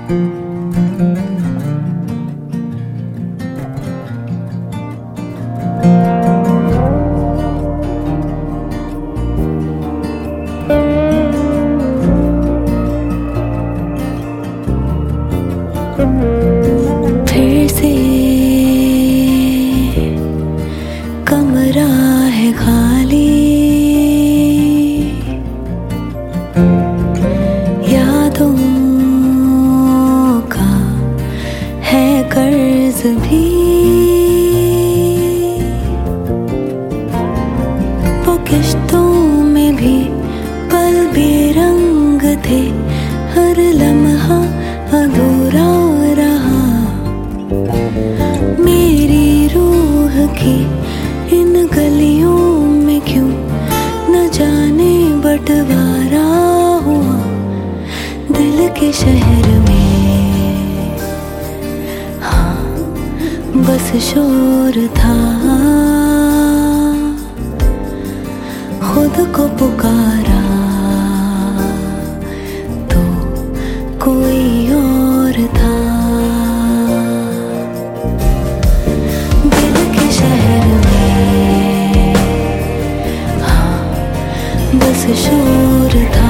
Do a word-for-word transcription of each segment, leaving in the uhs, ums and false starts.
फिर से कमरा है खाली, यादों का है कर्ज भी। वो किश्तों में भी पल बेरंग थे, हर लम्हा अधूरा रहा। मेरी रूह की इन गलियों में क्यों न जाने बंटवारा हुआ। दिल के शहर में हाँ बस शोर था, खुद को पुकारा तो कोई और था। दिल के शहर में हाँ बस शोर था,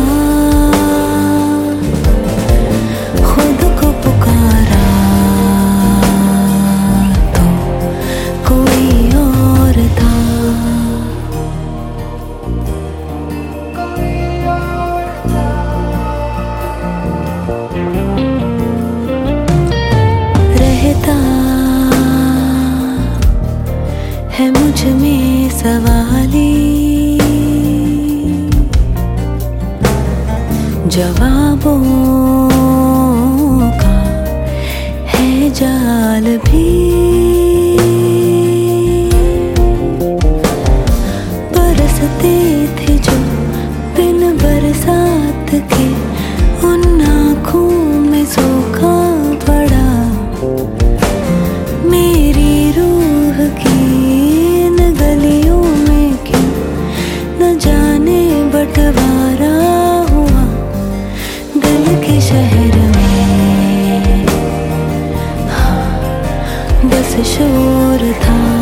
खुद को पुकारा तो कोई और था। रहता है मुझ में सवाली, जवाबों का है जाल भी। बरसते थे जो बिन बरसात के, उन आँखों में सूखा पड़ा। मेरी रूह की इन गलियों में क्यों न जाने बंटवारा हुआ। दिल के शहर में हाँ बस शोर था।